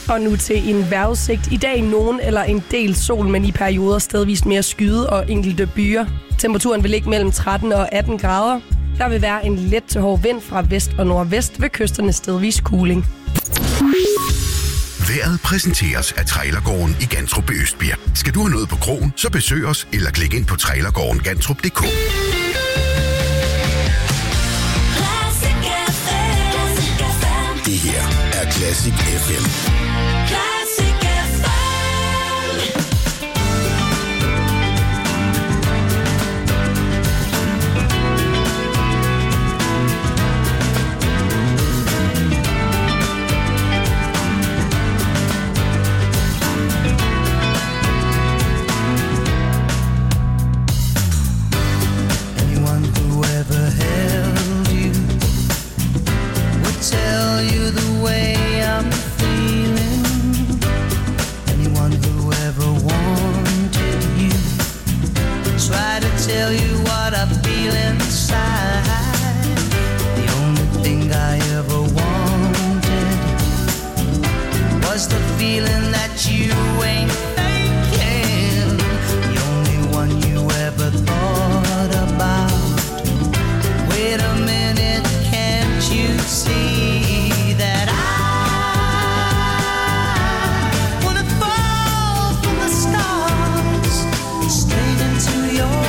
Og nu til en vejrudsigt. I dag nogen eller en del sol, men i perioder stedvist mere skyde og enkelte byer. Temperaturen vil ligge mellem 13 og 18 grader. Der vil være en let til hård vind fra vest og nordvest ved kysterne stedvis kuling. Vejret præsenteres af Trailergården i Gantrup Østbirk. Skal du have noget på krogen, så besøg os eller klik ind på trailergårdengantrup.dk. Det her er Classic FM. Tell you what I feel inside. The only thing I ever wanted was the feeling that you ain't faking. The only one you ever thought about. Wait a minute, can't you see that I wanna fall from the stars straight into your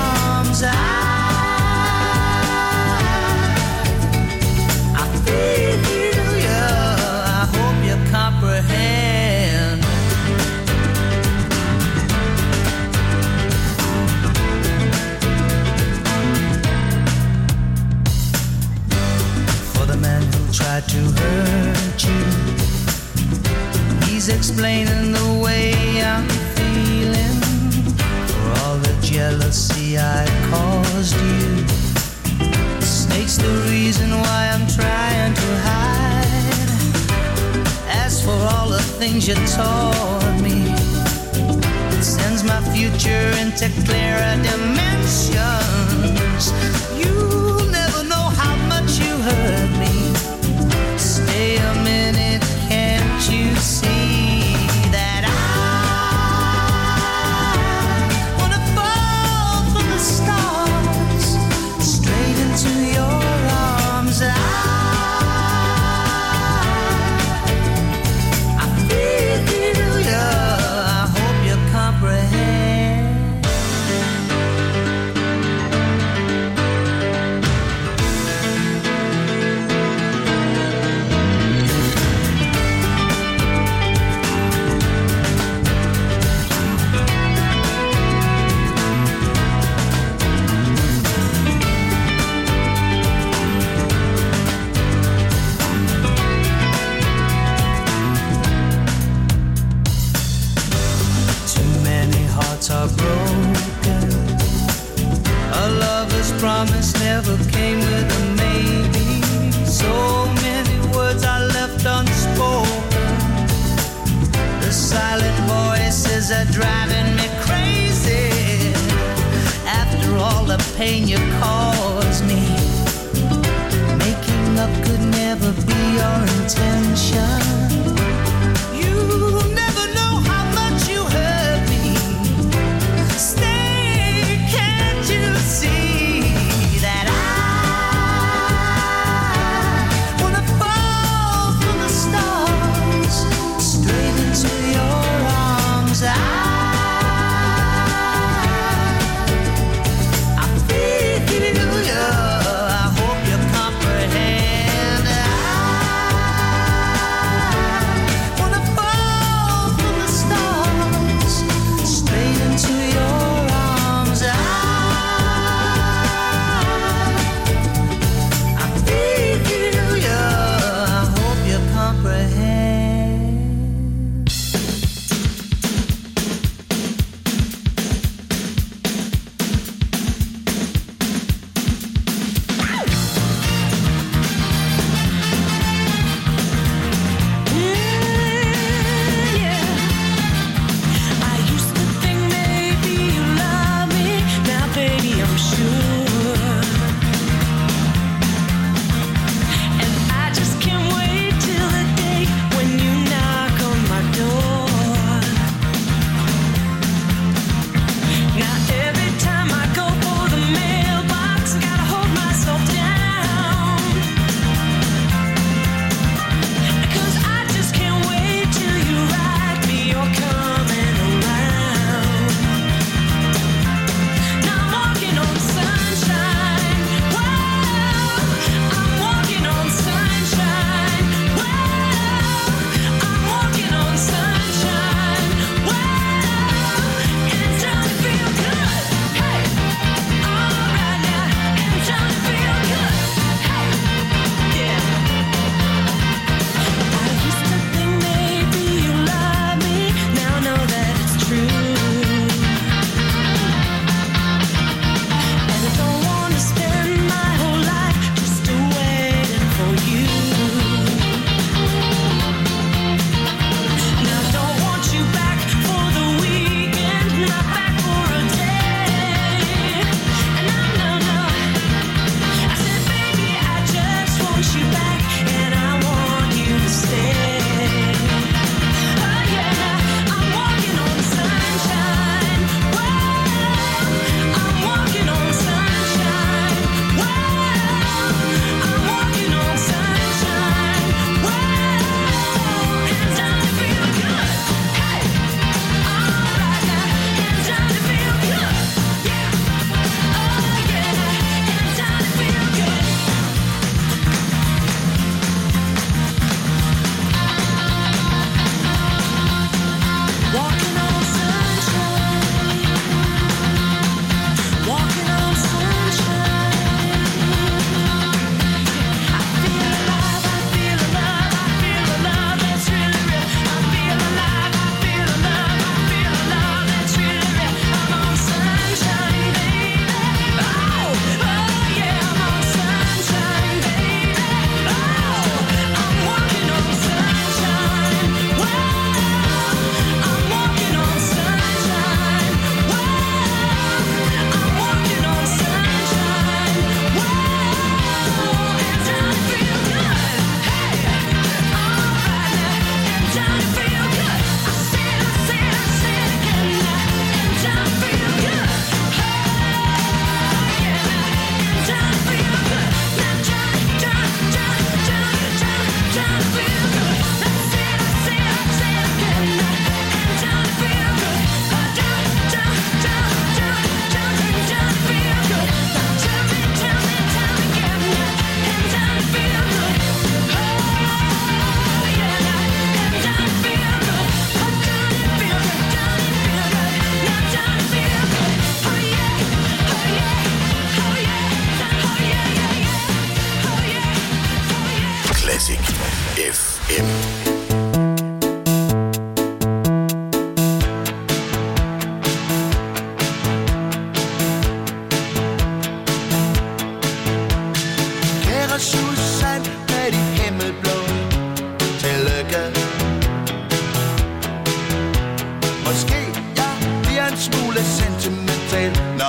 I feel you, I hope you comprehend. For the man who tried to hurt you, he's explaining the way I'm feeling. For all the jealousy I caused you, snake's the reason why I'm trying to hide. As for all the things you taught me, it sends my future into clearer dimensions. You'll never know how much you hurt me. Stay a minute, can't you see that I wanna fall from the stars straight into your arms? I feel you, I hope you comprehend. Are broken. A lover's promise never came with a maybe. So many words are left unspoken. The silent voices are driving me crazy. After all the pain you caused me, making up could never be your intention. You never know how much you hurt me. Stay, can't you see that I wanna fall from the stars straight into your arms? I feel you, I hope you comprehend.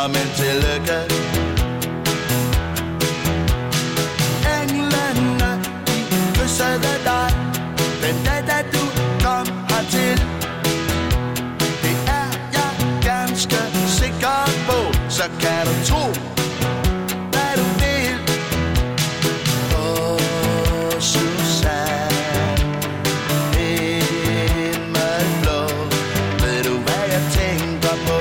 men til lykke. Englene, de kyssede dig den dag, da du kom hertil. Det er jeg ganske sikker på, så kan du tro, hvad du vil. Åh, Susanne, himmelblå, ved du, hvad jeg tænker på?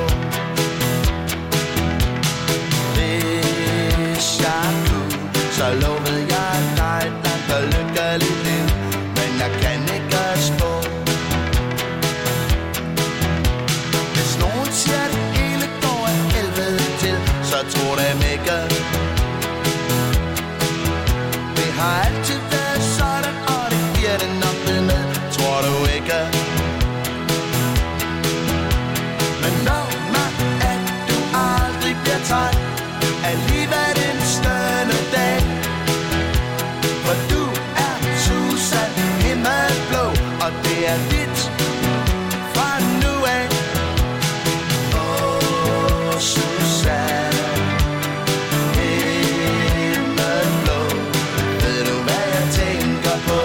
Hvis jeg kunne, så lovede jeg dig et langt og lykkeligt liv, men jeg kan ikke spå. Hvis nogen siger, at det hele går af helvede til, så tro dem ikke. Det har altid været sådan, og det bliver det nok ved med, tror du ikke? Men når man at du aldrig bliver træt af livet en stønne dag, for du er Susanne himmelblå, og det er dit fra nu af. Åh, Susanne himmelblå, ved du, hvad jeg tænker på?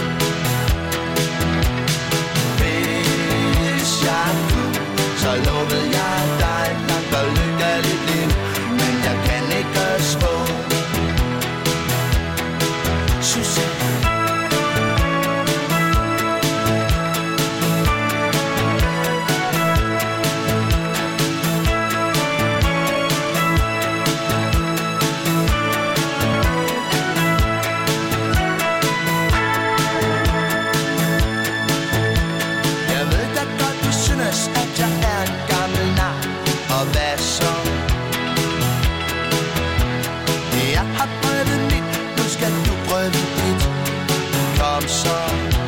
Hvis jeg kunne, så lovede jeg dig et langt og lykkeligt liv, men jeg kan ikke spå. Susanne. Jeg ved da godt, du synes, at jeg er en gammel nar, og hvad så? Jeg har prøvet mit, nu skal du prøve dit. Kom så.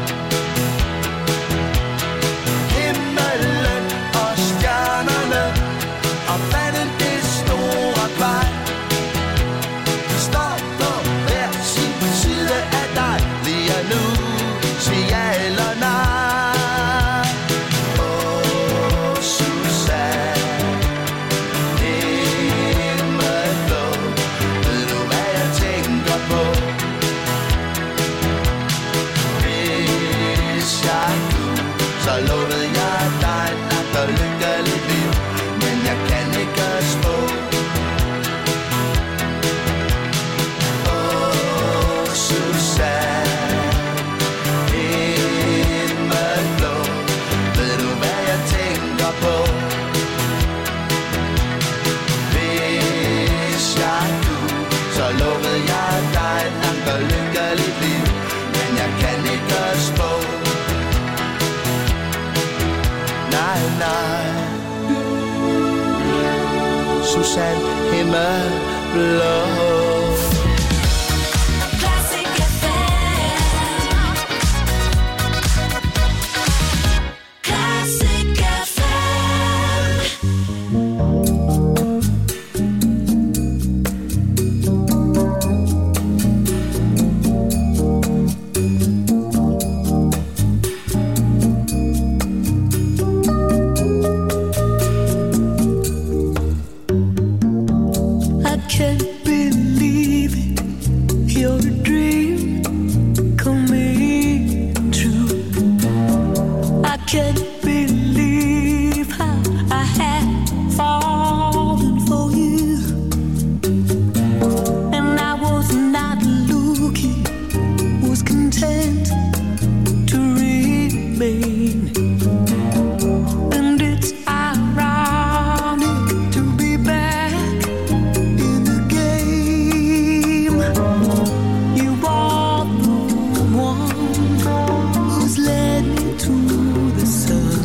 Himmelen og stjernerne og vandet, det store kvej, står på hver sin side af dig. Lige nu, sig ja eller nej. Åh, Susanne himmelblå, ved du, hvad jeg tænker på? Hvis jeg kunne, så lovede jeg dig et langt og lykkeligt liv, men jeg kan ikke spå. Åh, Susanne himmelblå, ved du, hvad jeg tænker på? Hvis jeg kunne, så lovede jeg dig et langt og lykkeligt liv, men jeg kan ikke spå. Nej, nej. Susanne himmelblå. Classic FM. Classic FM. I can't believe it, you're a dream coming true. I can't believe how I had fallen for you, and I was not looking, was content to remain. And it's ironic to be back in the game. You are the one who's led me to the sun.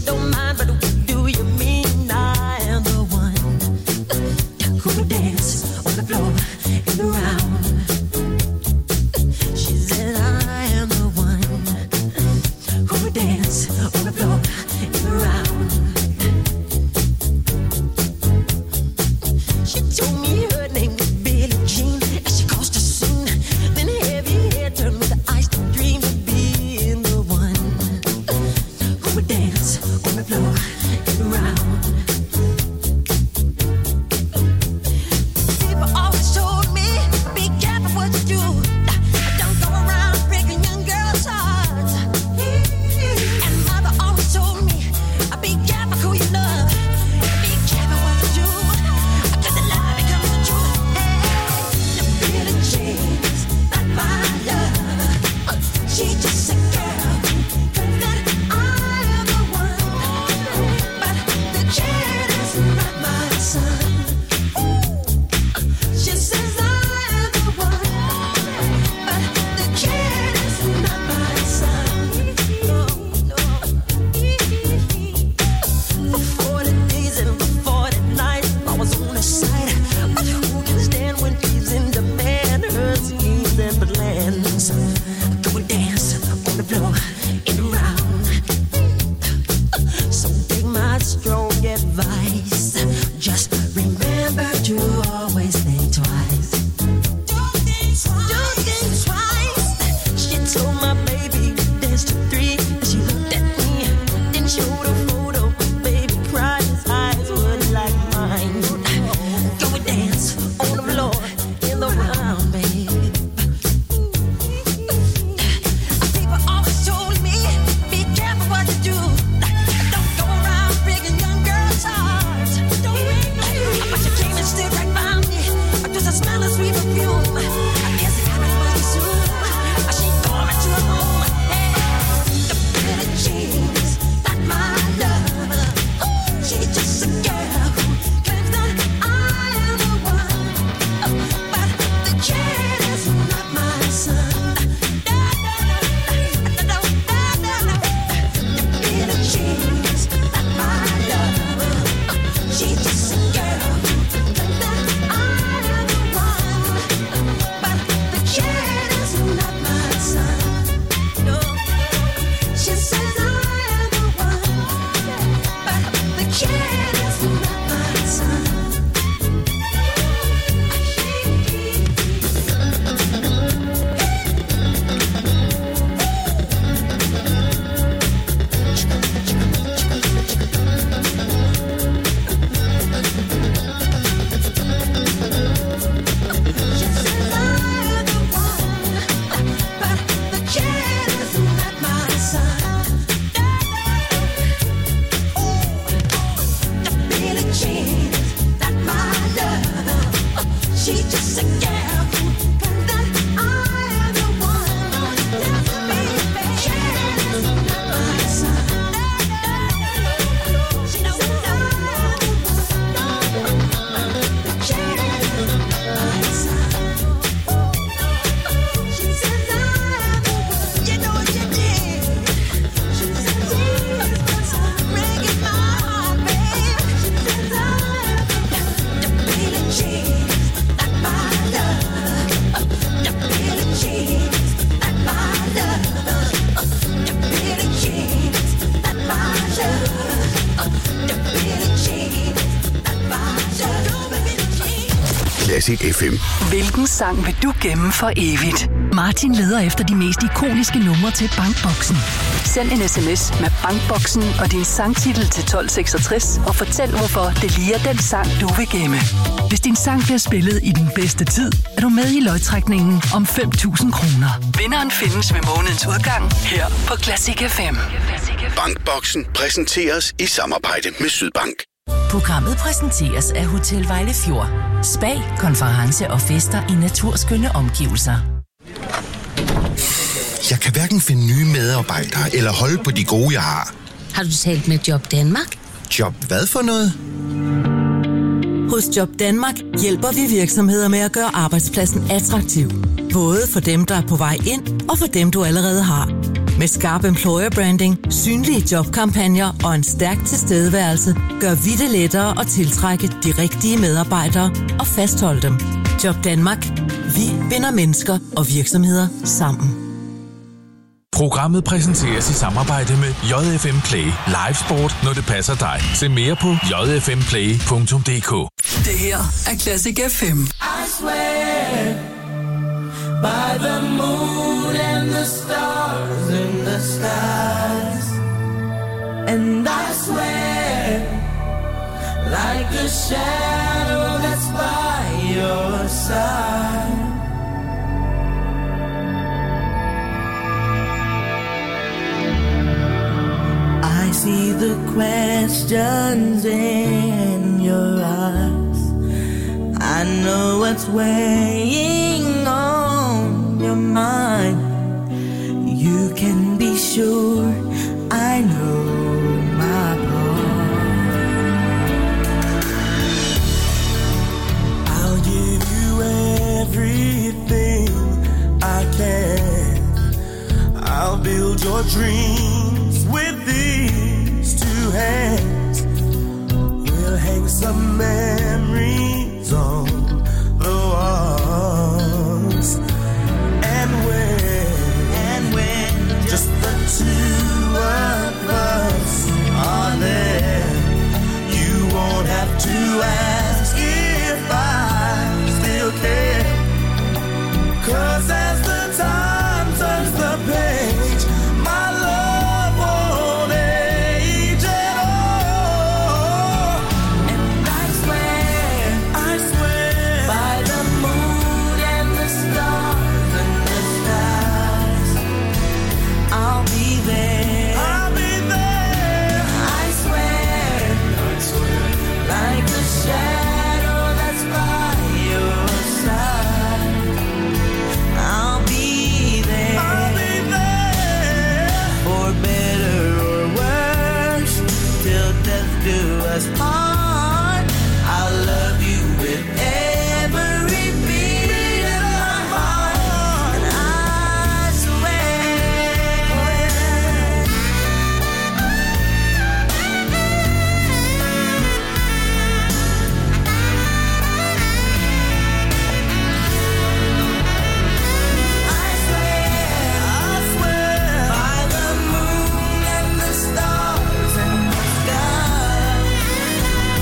don't mind, but do you mean I am the one who would dance on the floor in the round? She said I am the one who would dance on the floor in the round. She told me her name was Billie Jean, and she caused a scene. Then heavy hair turned with the ice to dream of being the one who would dance on the floor and around. People always told me, be careful what you do. Don't go around breaking young girls' hearts. And mother always told me, be careful who you love. Be careful what you do. Cause the lie becomes the truth. The Billie Jean's not my love. She's just a girl that I am the one. But the kid is not my son. She says I am the one. But the kid is not my son. For 40 days and for 40 nights I was on her side. But who can stand when she's in demand? Her schemes and plans. Go and dance on the floor and around. So take my strong advice. Just remember to always think twice. Don't think twice. She told my baby dance to 3. She looked at me, then showed a photo. Baby cried, his eyes were like mine. Go and dance on the floor in the round, babe. People always told me, be careful what you do. Don't go around breaking young girls' hearts. But you came and stood right by me. Just a smell of sweet perfume. I guess it happened pretty soon. She called me to her room. The Billie Jean's not my love. She's just a girl who claims that I am the one. But the kid is not my son. The Billie Jean's not my love. She's just a girl who claims that I am the one. But the kid is not my son. No, she says I am the one. But the kid is not my son. She says I am the one. But the kid is not my son. The Billie Jean's not my love. She's just a girl who claims that I am the one. The kid is not my son. She knows that I am the one. The kid is not my son. She says I am the one. You know what you did. She says he's breaking my heart, babe. She says I am the Billie Jean's not my love. The Billie Jean's not my love. The Billie Jean's not my love. The Billie Jean's not my love. The Billie Jean's. Classic FM. Hvilken sang vil du gemme for evigt? Martin leder efter de mest ikoniske numre til Bankboksen. Send en sms med Bankboksen og din sangtitel til 1266 og fortæl, hvorfor det lige er den sang, du vil gemme. Hvis din sang bliver spillet i den bedste tid, er du med i lodtrækningen om 5.000 kroner. Vinderen findes ved månedens udgang her på Classic FM. Bankboksen præsenteres i samarbejde med Sydbank. Programmet præsenteres af Hotel Vejlefjord. Spa, konference og fester i naturskønne omgivelser. Jeg kan hverken finde nye medarbejdere eller holde på de gode, jeg har. Har du talt med Job Danmark? Job hvad for noget? Hos Job Danmark hjælper vi virksomheder med at gøre arbejdspladsen attraktiv. Både for dem, der er på vej ind, og for dem, du allerede har. Med skarp employer branding, synlige jobkampagner og en stærk tilstedeværelse, gør vi det lettere at tiltrække de rigtige medarbejdere og fastholde dem. Jobdanmark. Vi binder mennesker og virksomheder sammen. Programmet præsenteres i samarbejde med JFM Play. Live sport, når det passer dig. Se mere på jfmplay.dk. Det her er Classic FM. I swear by the moon and the stars in the skies, and I swear like a shadow that's by your side. I see the questions in your eyes. I know what's weighing on your mind. You can be sure I know my part. I'll give you everything I can. I'll build your dreams with these two hands. We'll hang some memories on the walls. And when just the two of us are there, you won't have to ask if I still care. 'Cause as the time turns the page, my love won't age at all. And I swear by the moon and the stars and the skies, I'll be there. I swear like a shadow that's by your side. I'll be there. For better or worse, till death do us part. I'll love you with every beat of my heart. And I swear. I swear by the moon and the stars and the sky,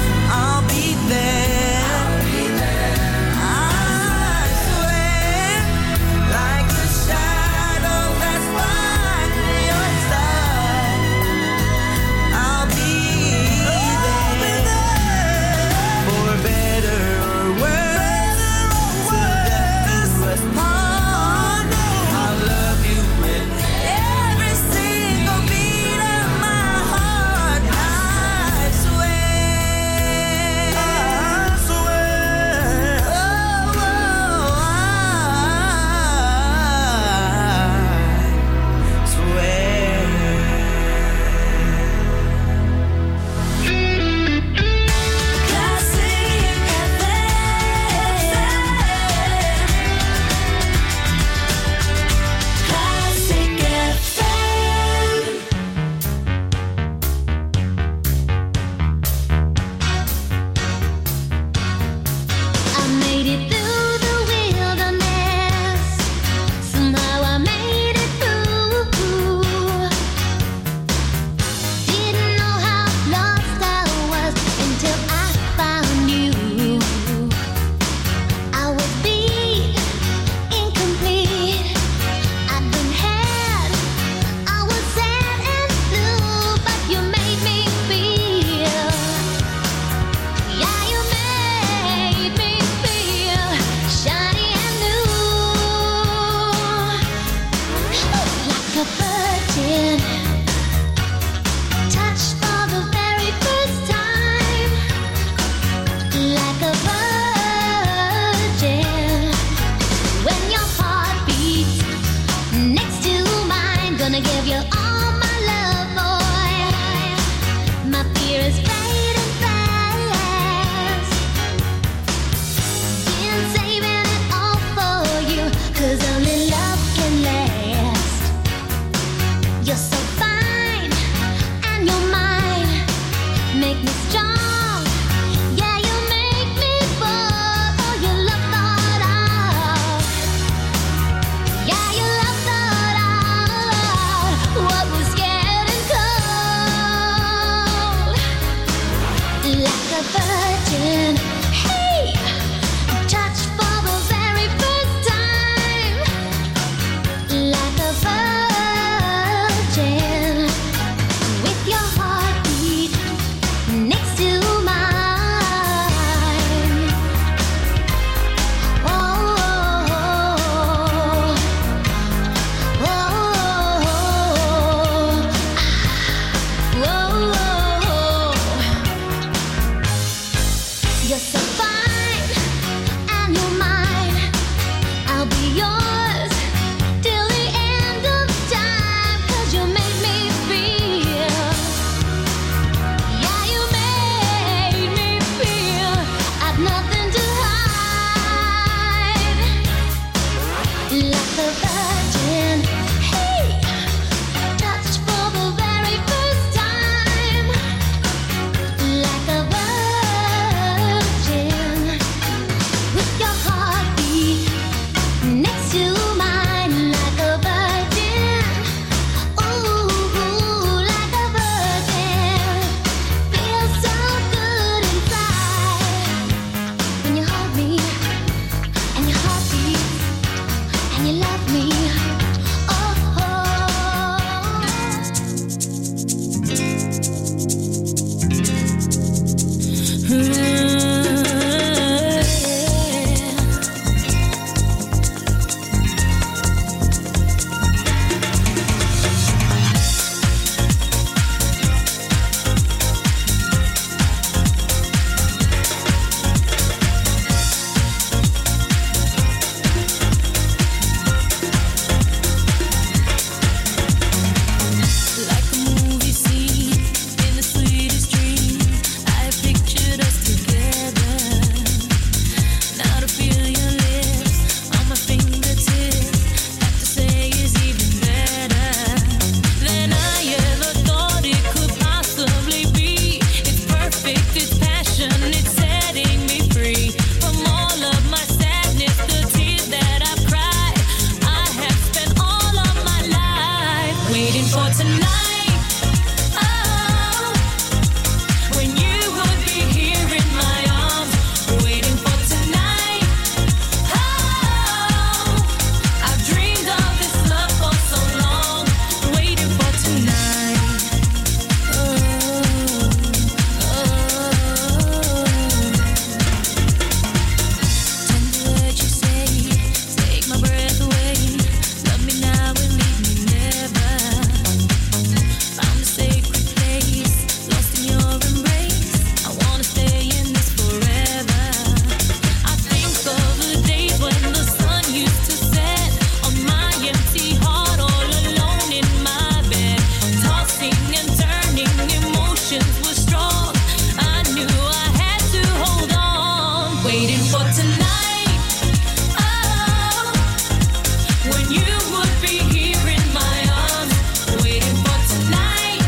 emotions were strong. I knew I had to hold on, waiting for tonight. Oh, when you would be here in my arms, waiting for tonight.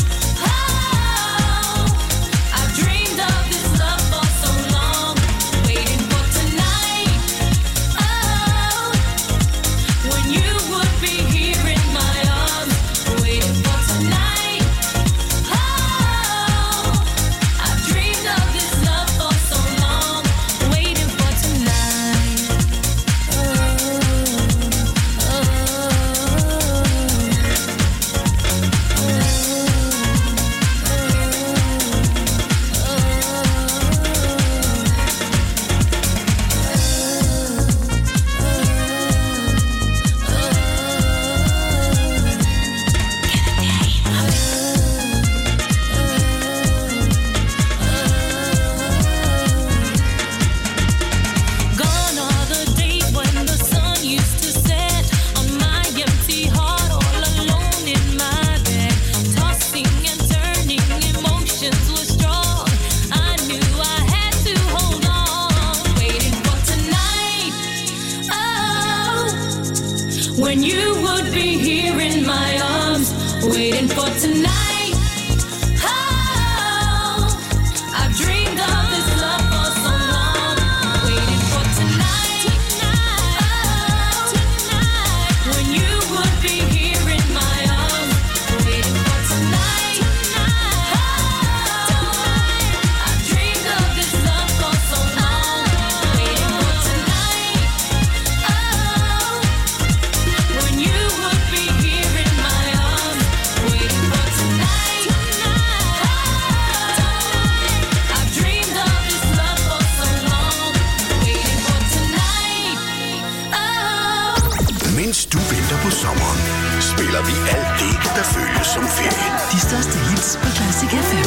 Oh, I've dreamed of this love for so long, waiting for tonight. Oh, when you would be here in my arms, waiting for tonight. Oh, I've dreamed of this love for so long, waiting for tonight. Gone are the days when the sun used to set on my empty heart, all alone in my bed, tossing and turning, emotions were strong. I knew I had to hold on, waiting for tonight. Oh, when you would be here in my arms, waiting for tonight. Oh, I've dreamed of this love for so long, waiting for tonight. Oh, when you would be here in my arms, waiting for tonight. Oh, I've dreamed of this love for so long, waiting for tonight. Oh, when you would be here in my arms, waiting for tonight. I've dreamed of this love for so long, waiting for tonight. Mens du venter på sommeren, spiller vi alt det, der føles som ferie. De største hits på Classic FM.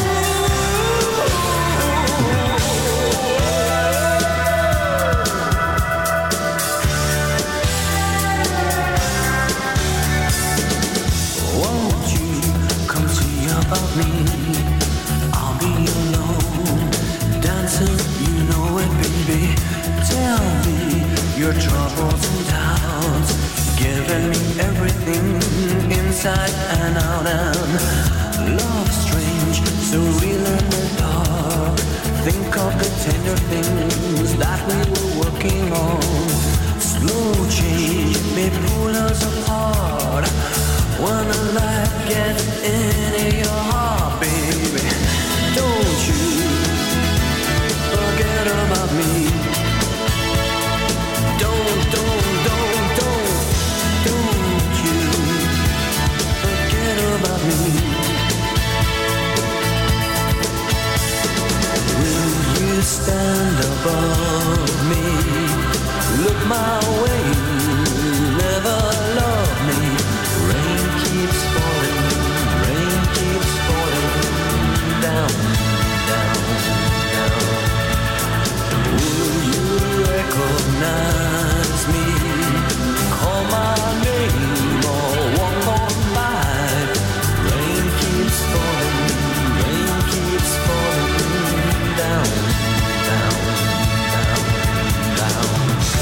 Won't you come see about me? I'll be alone, dancing, you know it, baby. Tell me your troubles and doubts, giving me everything inside and out. And love strange, so real in the dark. Think of the tender things that we were working on. Slow change may pull us apart. When the light gets into your heart, baby, don't you forget about me. Don't you forget about me. Will you stand above me? Look my way, never love me. Rain keeps falling down, down, down. Will you recognize me? Call my name or walk on by. Rain keeps falling down, down, down, down.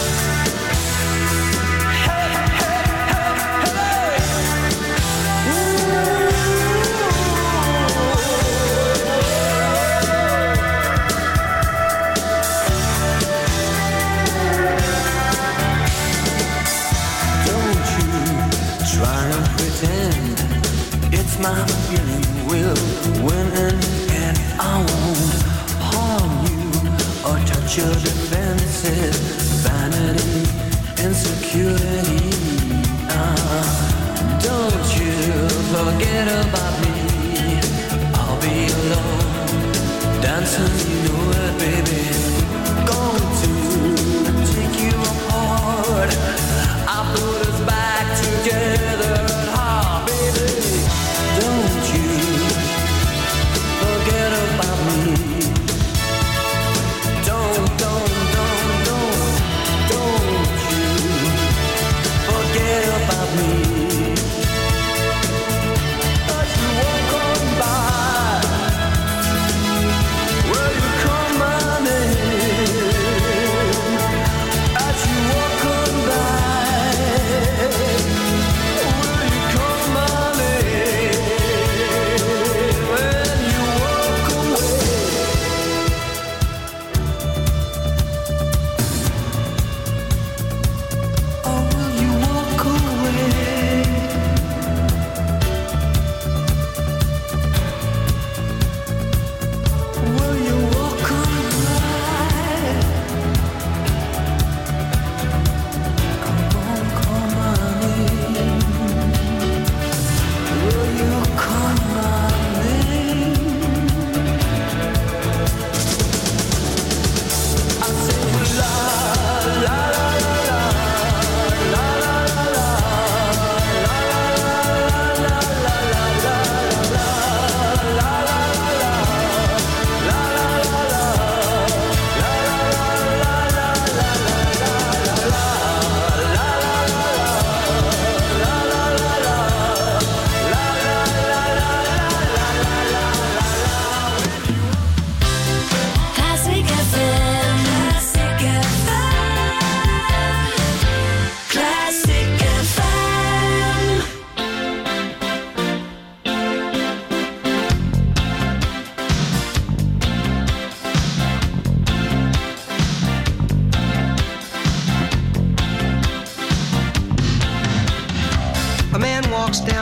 Hey, hey, hey, hey. Don't you try and pretend it's my feeling will win in the end. I won't harm you or touch your defenses, vanity, insecurity. Don't you forget about me. I'll be alone, dancing, you know it, baby. Going to take you apart. I put us back together at heart, baby. Don't you forget about me. Don't you walk on by.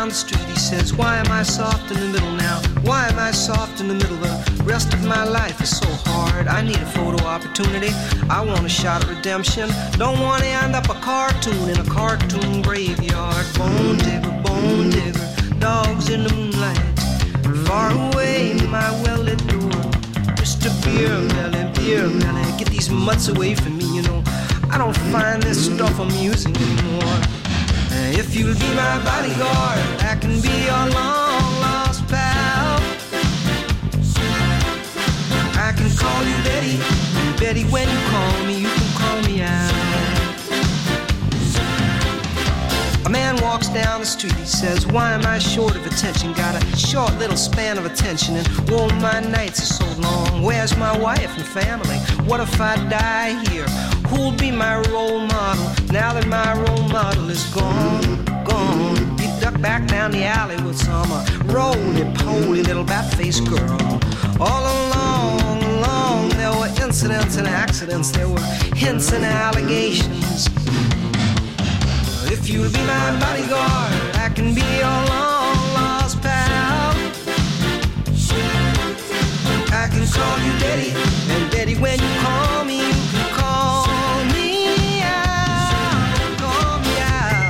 down the street, he says, why am I soft in the middle now? Why am I soft in the middle? The rest of my life is so hard. I need a photo opportunity. I want a shot at redemption. Don't want to end up a cartoon in a cartoon graveyard. Bone digger, dogs in the moonlight. Far away, my well-lit door. Mr. Beer Melly, get these mutts away from me, you know. I don't find this stuff amusing anymore. If you'll be my bodyguard, I can be your long-lost pal. I can call you Betty, and Betty, when you call me, you can call me out. A man walks down the street, he says, why am I short of attention? Got a short little span of attention, and whoa, my nights are so long. Where's my wife and family? What if I die here? Who'll be my role model now that my role model is gone? He ducked back down the alley with some roly-poly little bat-faced girl. All along, there were incidents and accidents, there were hints and allegations. If you'll be my bodyguard, I can be your long-lost pal. I can call you Daddy, and Daddy, when you call me, you can call me out, call me out.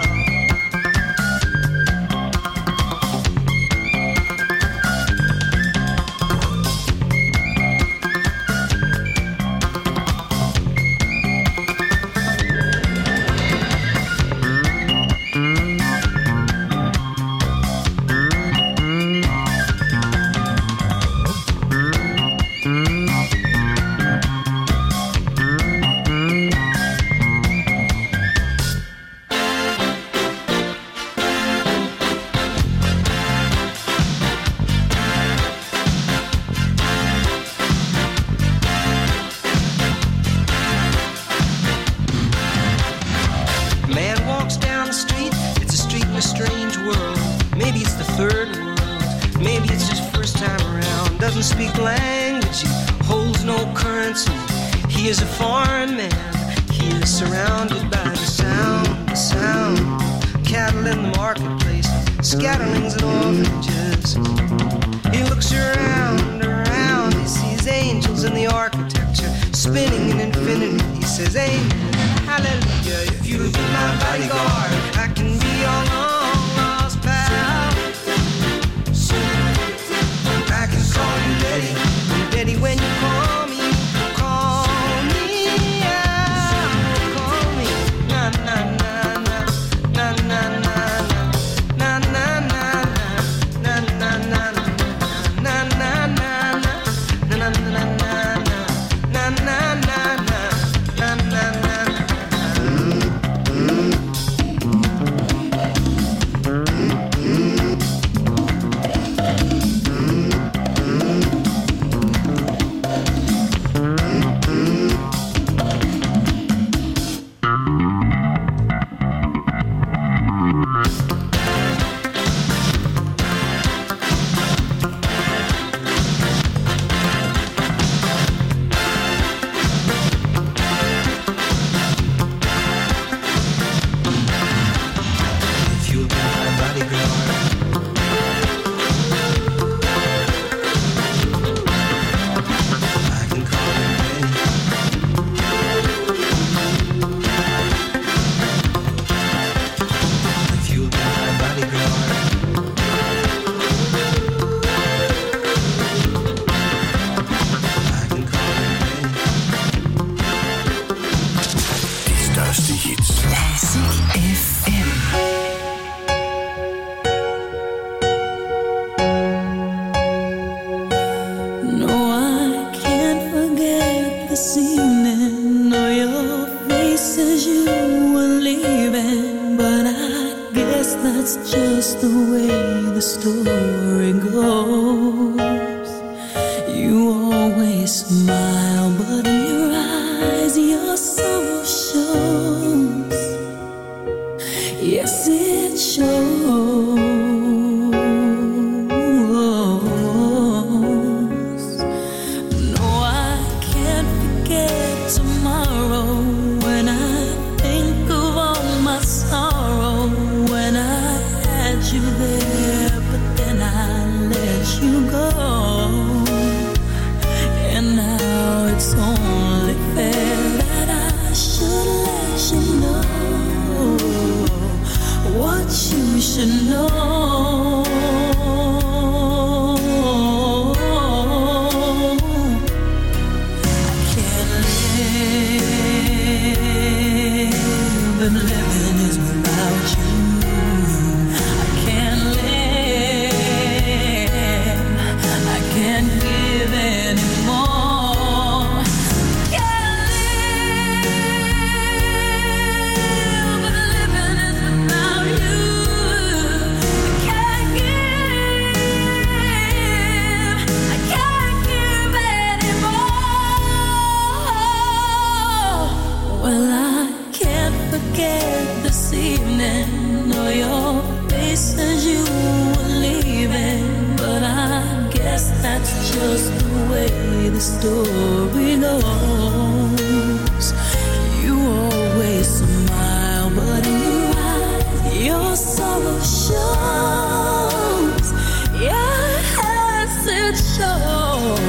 You there anymore. Can't live, but living is without you. Can't give anymore. Well, I can't forget this evening or your face as you were leaving, but I guess that's just the way the story goes. You always smile, but in your eyes your sorrow shows. Yes, it shows.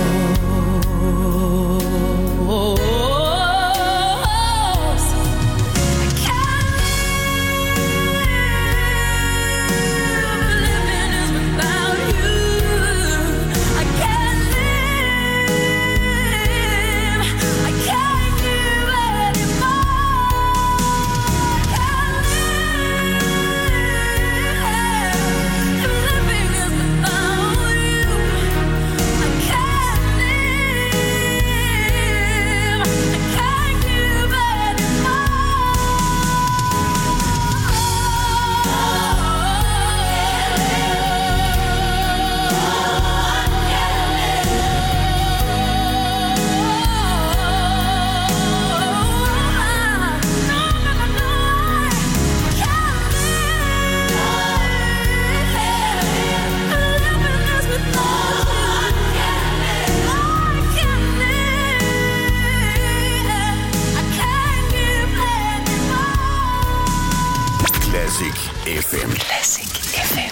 FM. Classic FM.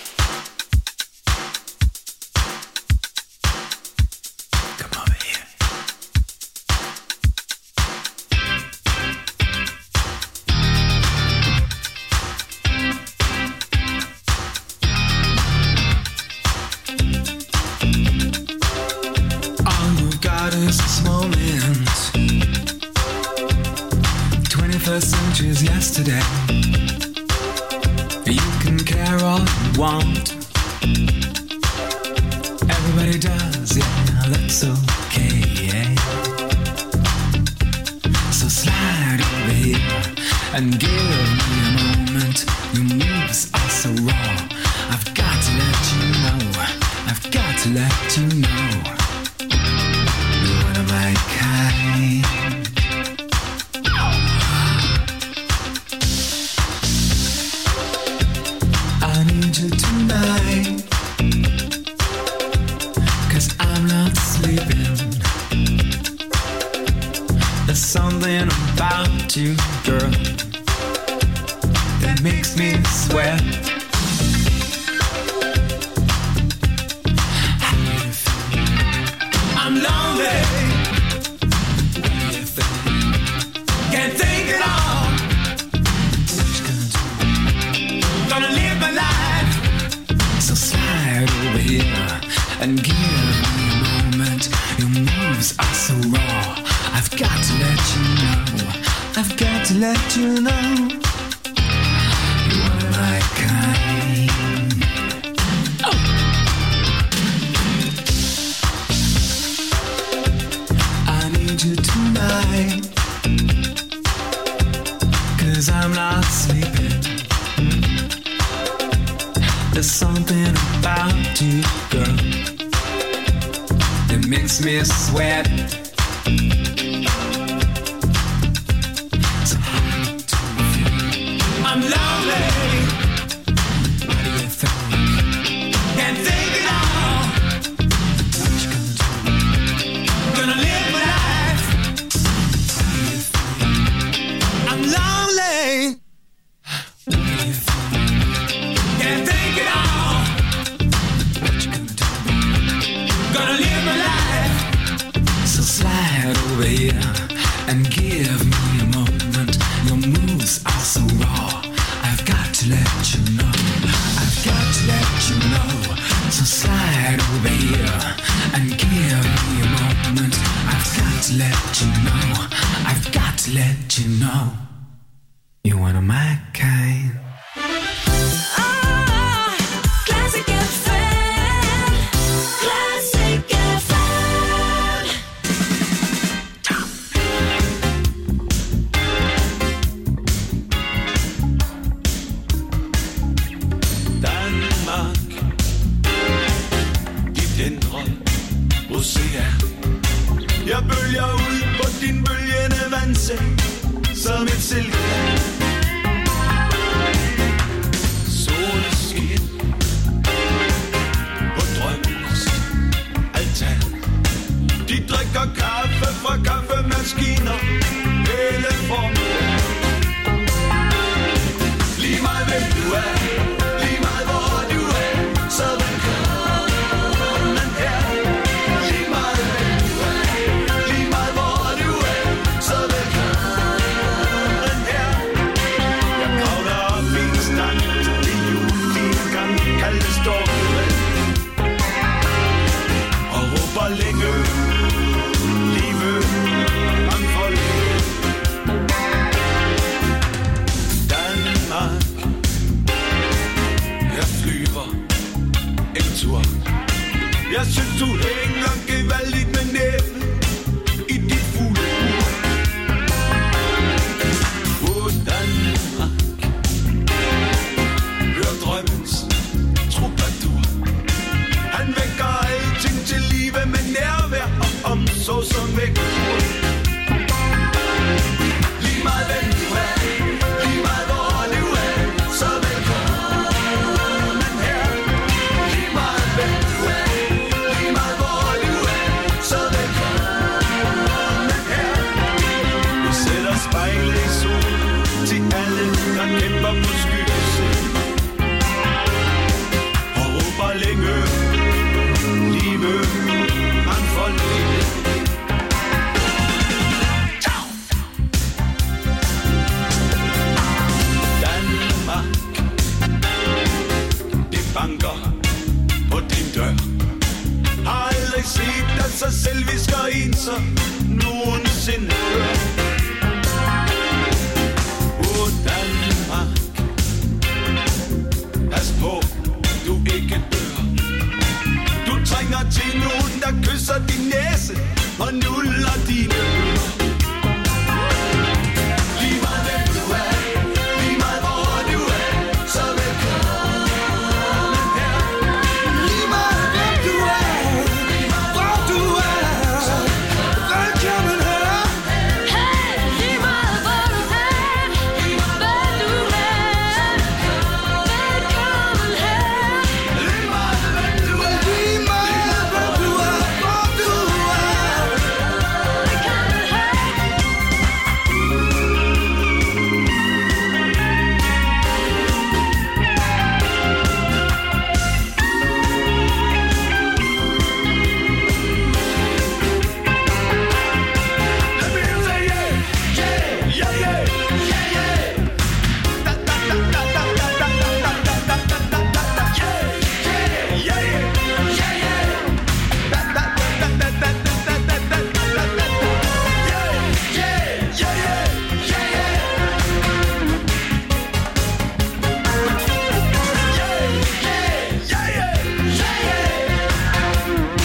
Come over here. All you've got is this moment. 21st century's yesterday. You can care all you want. Everybody does, yeah, that's okay, yeah. So slide over here and give me a moment. Your moves are so raw. I've got to let you know. I've got to let you know. You're one of my kind. I need you tonight, 'cause I'm not sleeping. There's something about you, girl, that makes me sweat. How do you feel? I'm lonely. What do you think? Can't think at all. What you gonna do? Gonna live my life. So slide over here and give me a moment. Your moves are so raw. I've got to let you know. I've got to let you know. You're one of my kind. Oh. I need you tonight, 'cause I'm not sleeping. There's something about you, girl, that makes me sweat. So how do you feel? I'm lonely. What do you think? Can't think at all. What you gonna do? Gonna live my life. How do you feel? I'm lonely. What do you think? Can't think at all. What you gonna do? Gonna live my life. So slide over here and give me a moment. Your moves are so raw. I've got to let you know. I've got to let you know. So slide over here and give me a moment. I've got to let you know. I've got to let you know. You're one of my kind. Classic FM. Classic FM. Jeg bølger ud på din bølgende vandseng som et silke. Solskin på drømmens altan. De drikker kaffe fra kaffemaskiner hele formiddagen. Lige meget hvem du er, lige meget hvor du er, så velkommen her. Lige meget hvem du er, lige meget hvor du er, så velkommen her. Jeg kravler op i en stang, det er jul i en gang, kalde stormevand. Og råber længe, livet mangfoldigt. Danmark, jeg flyver en tur. Jeg synes du hænger gevaldigt med næbet i dit fuglebur. Åh Danmark, hør drømmens troubadour. Han vækker alting til live med nærvær og omsorg som vækker. Lige meget hvem du er, lige meget hvor du er, så velkommen her. Lige meget hvem du er, lige meget hvor du er, så velkommen her. Vi sætter spejle i sol til alle, der kæmper på skyggesiden. Og råber længe, livet mangfoldigt. Danmark, det banker på din dør. Har aldrig set dig så selvisk og ensom nogensinde før. Åh Danmark, pas på, du ikke dør. Du trænger til nogen, der kysser din næse og nuller dine ører. Lige meget hvem du er, lige meget hvor du er, så velkommen her. Lige meget hvem du er, lige meget hvor du er, så velkommen her. Hey, lige meget hvor du er, lige meget hvor du er, velkommen her. Lige meget hvem du er, lige meget hvor du er, hvor du er, velkommen her. Let me hear you say yeah, yeah, yeah, yeah, yeah, yeah. Da da da da da da da da da da da da da. Yeah, yeah, yeah, yeah, yeah. Da da da da da da da da da da da da. Yeah, yeah, yeah, yeah, yeah, yeah. Yeah, yeah, yeah, yeah, yeah.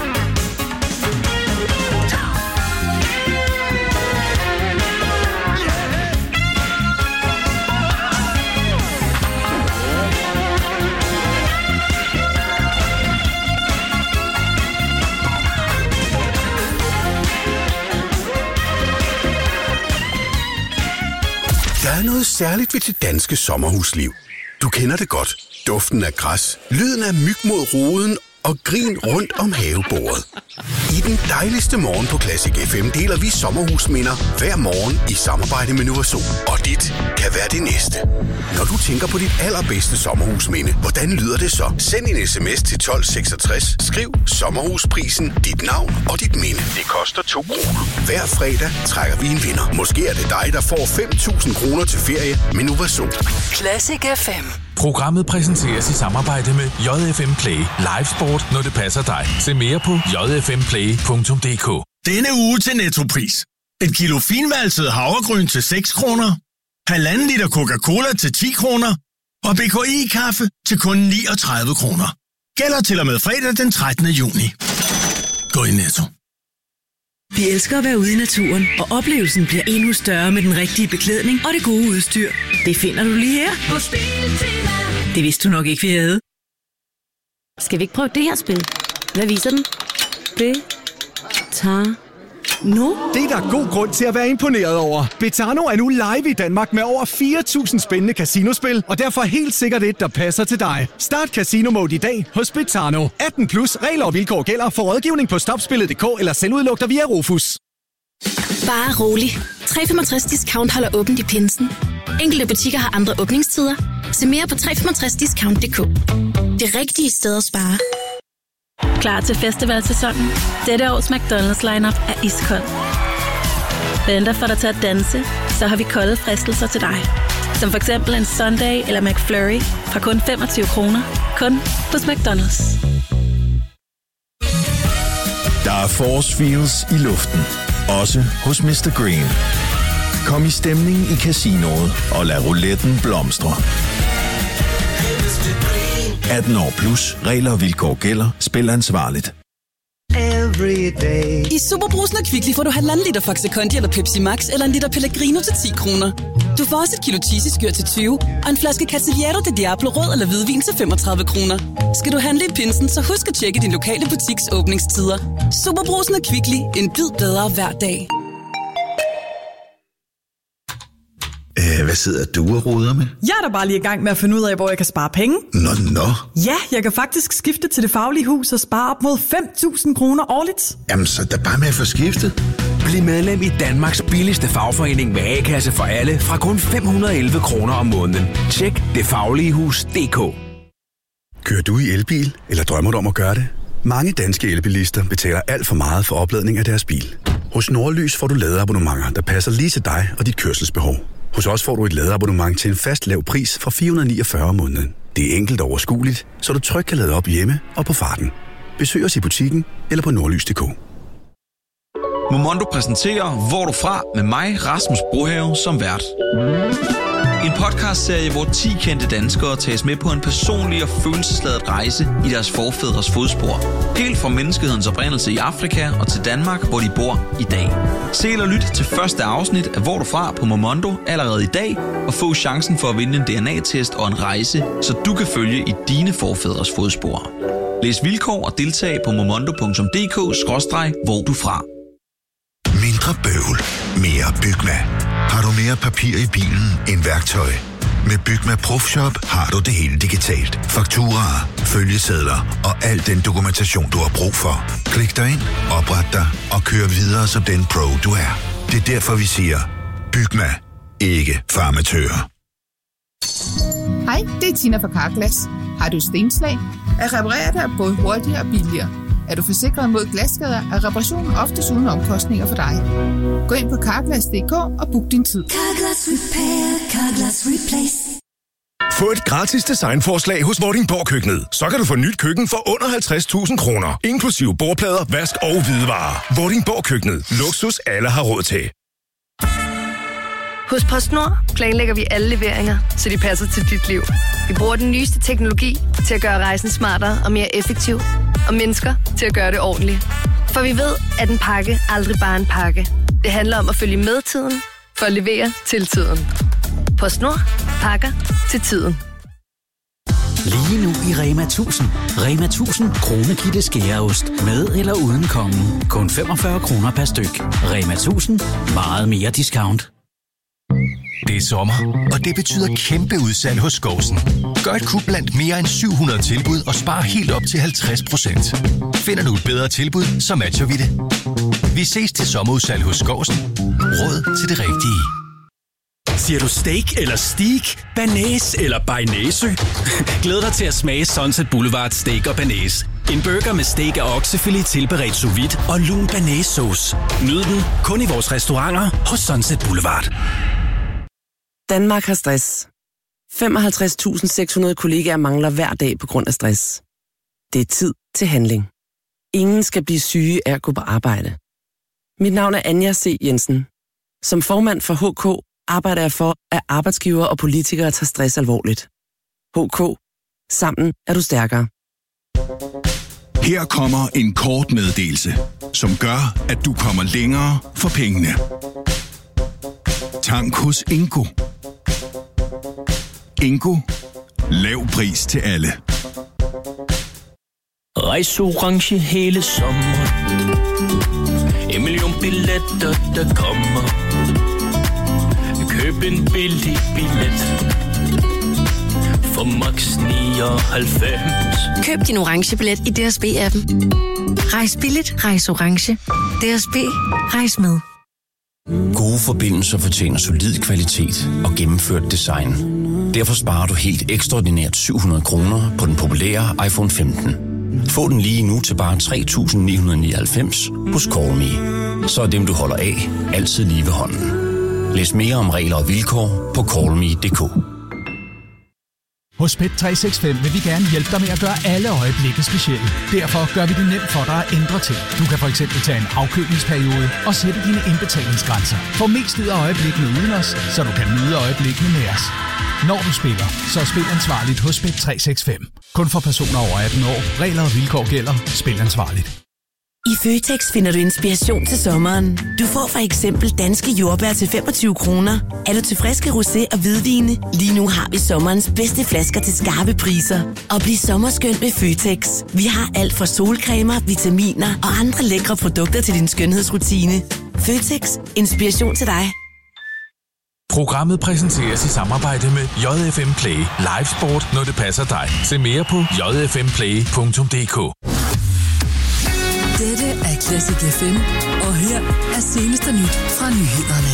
Der er noget særligt ved det danske sommerhusliv. Du kender det godt. Duften af græs, lyden af myg mod ruden og grin rundt om havebordet. I den dejligste morgen på Classic FM deler vi sommerhusminder hver morgen i samarbejde med Novasol. Og dit kan være det næste. Når du tænker på dit allerbedste sommerhusminde, hvordan lyder det så? Send en sms til 1266, skriv sommerhusprisen, dit navn og dit minde. Det koster 2 kroner. Hver fredag trækker vi en vinder. Måske er det dig, der får 5.000 kroner til ferie med Novasol. Classic FM. Programmet præsenteres i samarbejde med JFM Play. Live sport, når det passer dig. Se mere på jfmplay.dk. Denne uge til Nettopris. Et kilo finvalset havregryn til 6 kroner. 1,5 liter Coca-Cola til 10 kroner. Og BKI-kaffe til kun 39 kroner. Gælder til og med fredag den 13. juni. Gå i Netto. Vi elsker at være ude i naturen, og oplevelsen bliver endnu større med den rigtige beklædning og det gode udstyr. Det finder du lige her. Det vidste du nok ikke, vi havde. Skal vi ikke prøve det her spil? Hvad viser den? Det Betar. Nu? Det er der god grund til at være imponeret over. Betano er nu live i Danmark med over 4.000 spændende casinospil, og derfor helt sikkert et, der passer til dig. Start Casino Mode i dag hos Betano. 18 plus regler og vilkår gælder for rådgivning på stopspillet.dk eller selvudlugter via Rufus. Bare rolig. 365 Discount holder åbent i pinsen. Enkelte butikker har andre åbningstider. Se mere på 365discount.dk. Det rigtige sted at spare. Klar til festivalsæsonen? Dette års McDonald's lineup er iskold. Venter for dig til at danse, så har vi kolde fristelser til dig. Som for eksempel en Sunday eller McFlurry fra kun 25 kroner. Kun hos McDonald's. Der er force feels i luften. Også hos Mr. Green. Kom i stemning i casinoet og lad rouletten blomstre. 18 år plus. Regler og vilkår gælder. Spil ansvarligt. I Superbrusen og Kvickly får du 1,5 liter Faxe Kondi eller Pepsi Max eller en liter Pellegrino til 10 kroner. Du får også et kilo cheesy-skyr til 20 og en flaske Cavaliere de Diablo rød eller hvidvin til 35 kroner. Skal du handle i pinsen, så husk at tjekke din lokale butiks åbningstider. Superbrusen og Kvickly. En bid bedre hver dag. Hvad sidder du og roder med? Jeg er da bare lige i gang med at finde ud af, hvor jeg kan spare penge. Nå. Ja, jeg kan faktisk skifte til Det Faglige Hus og spare op mod 5.000 kroner årligt. Jamen, så er der bare med at få skiftet. Bliv medlem i Danmarks billigste fagforening med A-kasse for alle fra kun 511 kroner om måneden. Tjek detfagligehus.dk. Kører du i elbil, eller drømmer du om at gøre det? Mange danske elbilister betaler alt for meget for opladning af deres bil. Hos Nordlys får du ladeabonnementer, der passer lige til dig og dit kørselsbehov. Hos os får du et ladeabonnement til en fast lav pris fra 449 om måneden. Det er enkelt og overskueligt, så du trygt kan lade op hjemme og på farten. Besøg os i butikken eller på nordlys.dk. Momondo præsenterer Hvor du fra med mig, Rasmus Brohave, som vært. En podcastserie, hvor 10 kendte danskere tages med på en personlig og følelsesladet rejse i deres forfædres fodspor. Helt fra menneskehedens oprindelse i Afrika og til Danmark, hvor de bor i dag. Se eller lyt til første afsnit af Hvor du fra på Momondo allerede i dag, og få chancen for at vinde en DNA-test og en rejse, så du kan følge i dine forfædres fodspor. Læs vilkår og deltag på momondo.dk/hvor du fra. Mindre bøvl, mere Bygma. Har du mere papir i bilen end værktøj? Med Bygma Profshop har du det hele digitalt. Fakturaer, følgesedler og al den dokumentation, du har brug for. Klik dig ind, opret dig og kør videre som den pro, du er. Det er derfor, vi siger, Bygma, ikke farmatører. Hej, det er Tina fra Carglass. Har du stenslag? At reparere det er både hurtigere og billigere. Er du forsikret mod glasskader, er reparationen oftest uden omkostninger for dig. Gå ind på Carglass.dk og book din tid. Carglass Repair, Carglass Replace. Få et gratis designforslag hos Vordingborg Køkkenet. Så kan du få nyt køkken for under 50.000 kroner. Inklusive bordplader, vask og hvidevarer. Vordingborg Køkkenet. Luksus alle har råd til. Hos PostNord planlægger vi alle leveringer, så de passer til dit liv. Vi bruger den nyeste teknologi til at gøre rejsen smartere og mere effektiv, og mennesker til at gøre det ordentligt. For vi ved, at en pakke aldrig bare er en pakke. Det handler om at følge med tiden, for at levere til tiden. PostNord. Pakker til tiden. Lige nu i Rema 1000. Rema 1000 kronekitte skæreost. Med eller uden kongen. Kun 45 kroner per styk. Rema 1000. Meget mere discount. Det er sommer, og det betyder kæmpe udsalg hos Skousen. Gør et kub blandt mere end 700 tilbud og spar helt op til 50%. Finder du et bedre tilbud, så matcher vi det. Vi ses til sommerudsalg hos Skousen. Råd til det rigtige. Siger du steak eller steak, banæs eller bearnaise? Glæd dig til at smage Sunset Boulevard Steak og Banæs. En burger med steak og oksefilet tilberedt sous vide og lun banæssauce. Nyd den kun i vores restauranter hos Sunset Boulevard. Danmark har stress. 55.600 kollegaer mangler hver dag på grund af stress. Det er tid til handling. Ingen skal blive syge af at gå på arbejde. Mit navn er Anja C. Jensen. Som formand for HK arbejder jeg for, at arbejdsgivere og politikere tager stress alvorligt. HK. Sammen er du stærkere. Her kommer en kort meddelelse, som gør, at du kommer længere for pengene. Tank hos Ingo. Ingo. Lav pris til alle. Rejs orange hele sommeren. billetter, der kommer. Køb en billig billet for max 99. Køb din orange billet i DSB-appen. Rejs billigt, rejs orange. DSB, rejs med. Gode forbindelser fortjener solid kvalitet og gennemført design. Derfor sparer du helt ekstraordinært 700 kroner på den populære iPhone 15. Få den lige nu til bare 3.999 hos CallMe. Så er dem, du holder af, altid lige ved hånden. Læs mere om regler og vilkår på callme.dk. Hos Bet365 vil vi gerne hjælpe dig med at gøre alle øjeblikke specielle. Derfor gør vi det nemt for dig at ændre ting. Du kan for eksempel tage en afkøbningsperiode og sætte dine indbetalingsgrænser. Få mest ud af øjeblikkene uden os, så du kan nyde øjeblikkene med os. Når du spiller, så spil ansvarligt hos Bet365. Kun for personer over 18 år. Regler og vilkår gælder. Spil ansvarligt. I Føtex finder du inspiration til sommeren. Du får for eksempel danske jordbær til 25 kroner. Er du til friske rosé og hvidvine? Lige nu har vi sommerens bedste flasker til skarpe priser. Og bliv sommerskønt med Føtex. Vi har alt fra solcremer, vitaminer og andre lækre produkter til din skønhedsrutine. Føtex. Inspiration til dig. Programmet præsenteres i samarbejde med JFM Play. Live sport, når det passer dig. Se mere på jfmplay.dk. Dette er Classic FM, og her er seneste nyt fra nyhederne.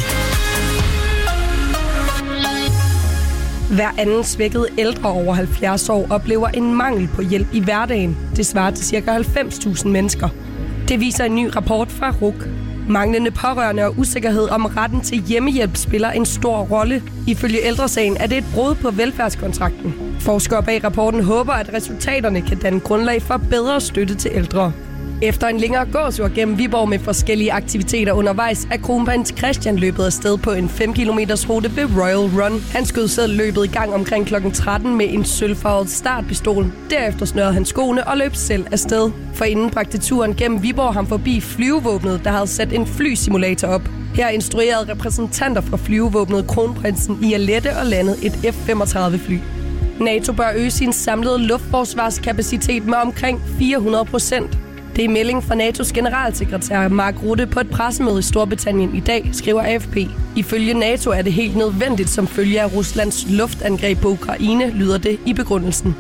Hver anden svækket ældre over 70 år oplever en mangel på hjælp i hverdagen. Det svarer til ca. 90.000 mennesker. Det viser en ny rapport fra RUC. Manglende pårørende og usikkerhed om retten til hjemmehjælp spiller en stor rolle. Ifølge Ældresagen er det et brud på velfærdskontrakten. Forskere bag rapporten håber, at resultaterne kan danne grundlag for bedre støtte til ældre. Efter en længere gåtur gennem Viborg med forskellige aktiviteter undervejs, er kronprins Christian løbet afsted på en 5 km rute ved Royal Run. Han skød selv løbet i gang omkring kl. 13 med en sølvfarvet startpistol. Derefter snørrede han skoene og løb selv afsted. Forinden bragte turen gennem Viborg ham forbi flyvevåbnet, der havde sat en flysimulator op. Her instruerede repræsentanter fra flyvevåbnet kronprinsen i at lette og lande et F-35-fly. NATO bør øge sin samlede luftforsvarskapacitet med omkring 400%. Det er melding fra NATO's generalsekretær Mark Rutte på et pressemøde i Storbritannien i dag, skriver AFP. Ifølge NATO er det helt nødvendigt som følge af Ruslands luftangreb på Ukraine, lyder det i begrundelsen.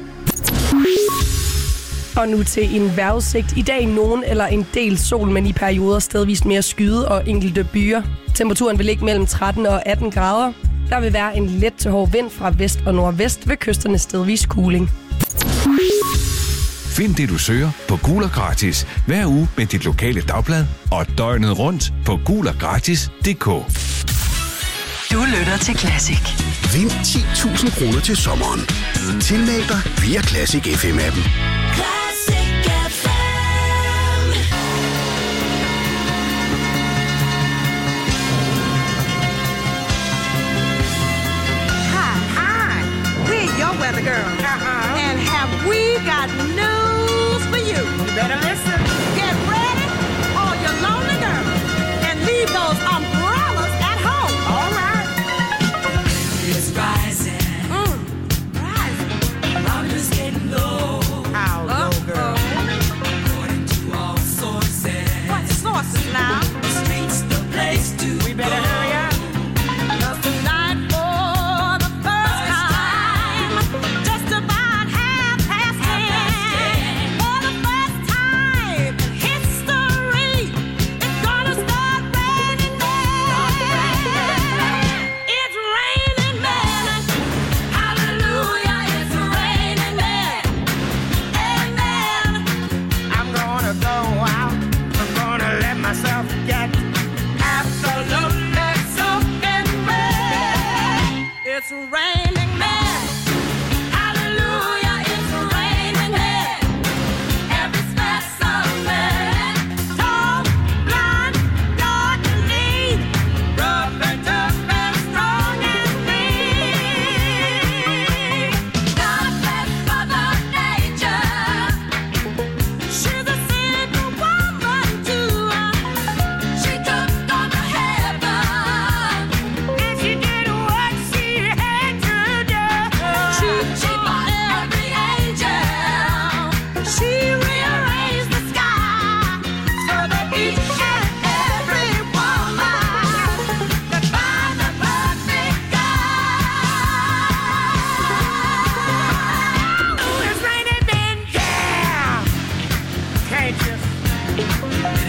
Og nu til en vejrudsigt. I dag nogen eller en del sol, men i perioder stedvist mere skyde og enkelte byer. Temperaturen vil ligge mellem 13 og 18 grader. Der vil være en let til hård vind fra vest og nordvest ved kysterne stedvis kuling. Find det, du søger på Gul og Gratis hver uge med dit lokale dagblad og døgnet rundt på guloggratis.dk. Du lytter til Classic. Vind 10.000 kroner til sommeren. Tilmeld dig via Classic FM-appen. Classic FM. Hi, we're your weather girl. And have we got news for you? You better listen. Get ready, all your lonely girls, and leave those umbrellas at home. All right. It's rising. Rising. Love is getting low. How?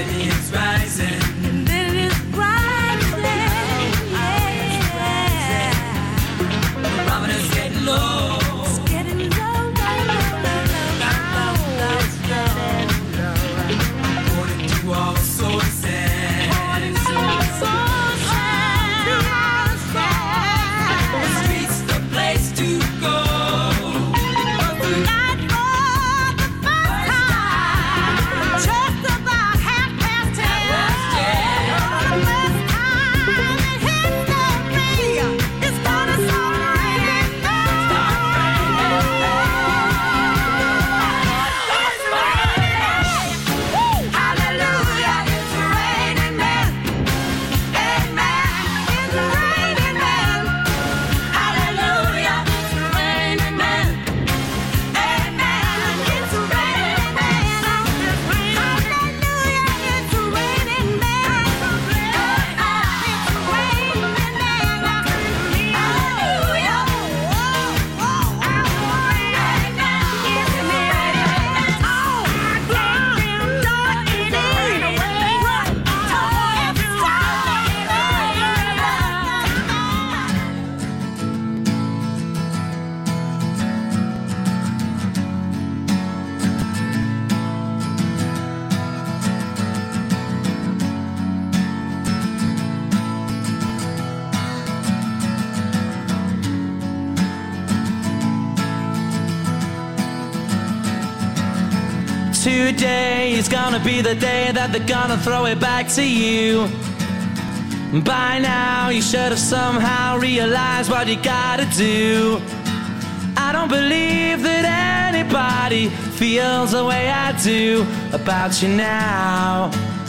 Today is gonna be the day that they're gonna throw it back to you. By now you should have somehow realized what you gotta do. I don't believe that anybody feels the way I do about you now.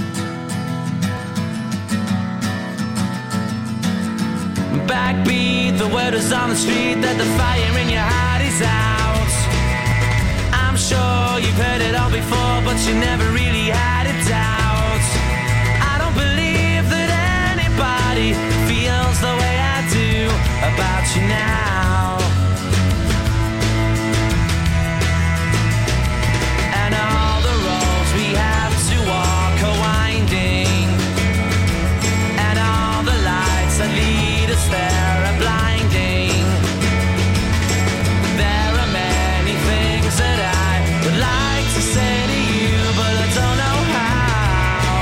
Backbeat, the word is on the street that the fire in your heart is out. I'm sure you've heard it all before, but you never really had a doubt. I don't believe that anybody feels the way I do about you now. And all the roads we have to walk are winding, and all the lights that lead us there are blinding. There are many things that I would like to say to you, but I don't know how.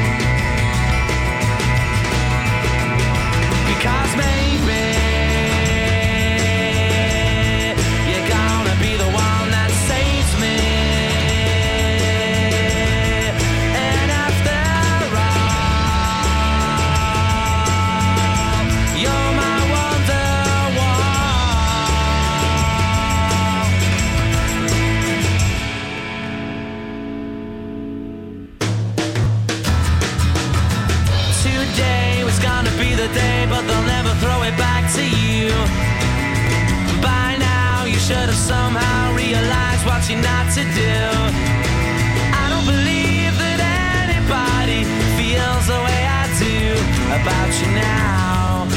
Because maybe you're gonna be the one that saves me. And after all, you're my Wonderwall. Today was gonna be the day, but they'll never throw it back to you. By now you should have somehow realized what you're not to do. I don't believe that anybody feels the way I do about you now.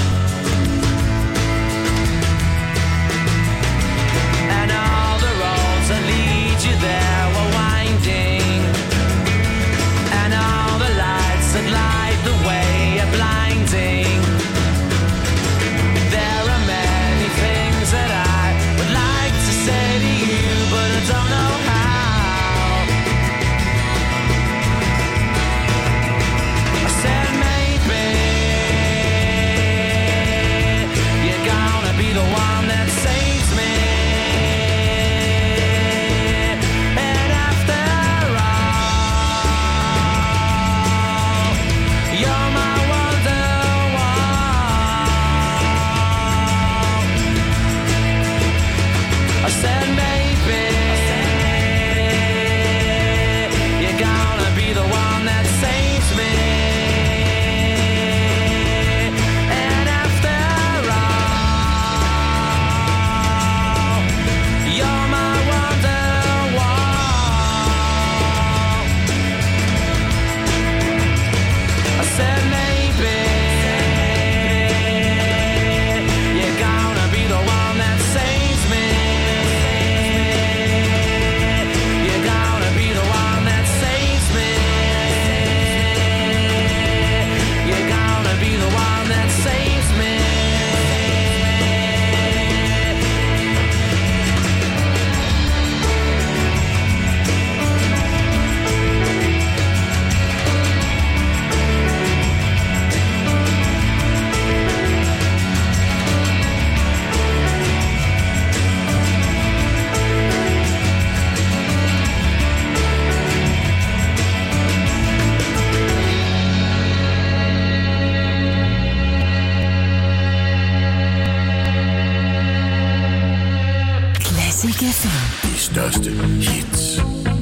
And all the roads that lead you there were winding, and all the lights that light the way are blinding. There are many things that I would like to say to you, but I don't know how. Classic FM. De største hits.